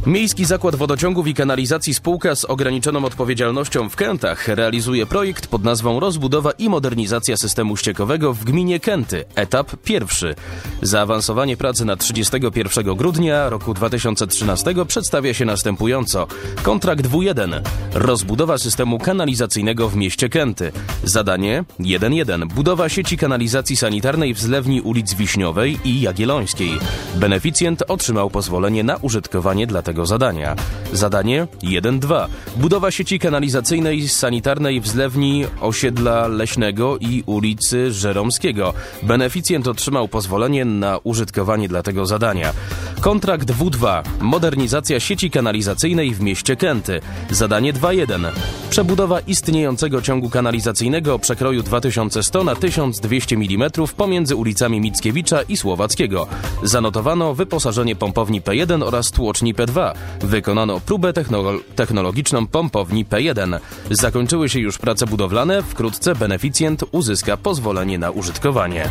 Miejski Zakład Wodociągów i Kanalizacji Spółka z ograniczoną odpowiedzialnością w Kętach realizuje projekt pod nazwą Rozbudowa i modernizacja systemu ściekowego w gminie Kęty. Etap pierwszy. Zaawansowanie pracy na 31 grudnia roku 2013 przedstawia się następująco. Kontrakt W1. Rozbudowa systemu kanalizacyjnego w mieście Kęty. Zadanie 1.1. Budowa sieci kanalizacji sanitarnej w zlewni ulic Wiśniowej i Jagiellońskiej. Beneficjent otrzymał pozwolenie na użytkowanie dla tego zadania. Zadanie 1.2. Budowa sieci kanalizacyjnej sanitarnej w zlewni osiedla Leśnego i ulicy Żeromskiego. Beneficjent otrzymał pozwolenie na użytkowanie dla tego zadania. Kontrakt W2. Modernizacja sieci kanalizacyjnej w mieście Kęty. Zadanie 2.1. Przebudowa istniejącego ciągu kanalizacyjnego o przekroju 2100 na 1200 mm pomiędzy ulicami Mickiewicza i Słowackiego. Zanotowano wyposażenie pompowni P1 oraz tłoczni P2. Wykonano próbę technologiczną pompowni P1. Zakończyły się już prace budowlane. Wkrótce beneficjent uzyska pozwolenie na użytkowanie.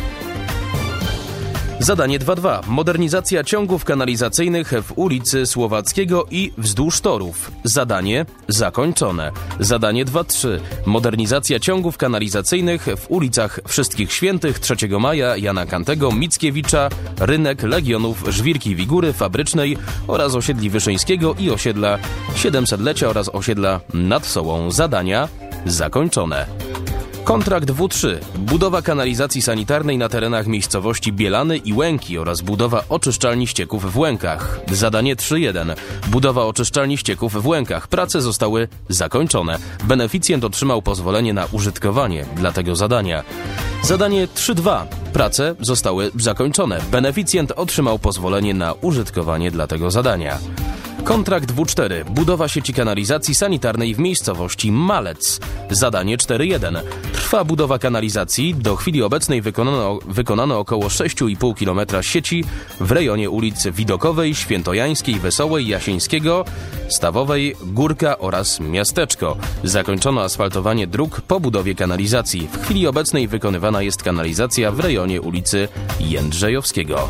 Zadanie 2.2. Modernizacja ciągów kanalizacyjnych w ulicy Słowackiego i wzdłuż torów. Zadanie zakończone. Zadanie 2.3. Modernizacja ciągów kanalizacyjnych w ulicach Wszystkich Świętych, 3 Maja, Jana Kantego, Mickiewicza, Rynek, Legionów, Żwirki Wigury, Fabrycznej oraz osiedli Wyszyńskiego i osiedla 700-lecia oraz osiedla nad Sołą. Zadania zakończone. Kontrakt W3. Budowa kanalizacji sanitarnej na terenach miejscowości Bielany i Łęki oraz budowa oczyszczalni ścieków w Łękach. Zadanie 3.1. Budowa oczyszczalni ścieków w Łękach. Prace zostały zakończone. Beneficjent otrzymał pozwolenie na użytkowanie dla tego zadania. Zadanie 3.2. Prace zostały zakończone. Beneficjent otrzymał pozwolenie na użytkowanie dla tego zadania. Kontrakt W4. Budowa sieci kanalizacji sanitarnej w miejscowości Malec. Zadanie 4.1. Trwa budowa kanalizacji. Do chwili obecnej wykonano około 6,5 km sieci w rejonie ulic Widokowej, Świętojańskiej, Wesołej, Jasieńskiego, Stawowej, Górka oraz Miasteczko. Zakończono asfaltowanie dróg po budowie kanalizacji. W chwili obecnej wykonywana jest kanalizacja w rejonie ulicy Jędrzejowskiego.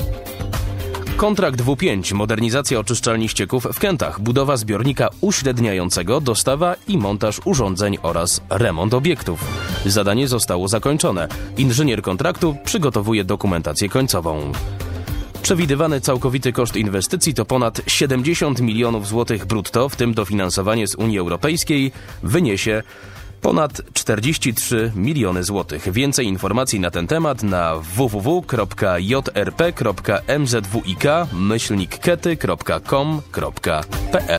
Kontrakt W5. Modernizacja oczyszczalni ścieków w Kętach. Budowa zbiornika uśredniającego, dostawa i montaż urządzeń oraz remont obiektów. Zadanie zostało zakończone. Inżynier kontraktu przygotowuje dokumentację końcową. Przewidywany całkowity koszt inwestycji to ponad 70 milionów złotych brutto, w tym dofinansowanie z Unii Europejskiej wyniesie ponad 43 miliony złotych. Więcej informacji na ten temat na www.jrp.mzwik-kety.com.pl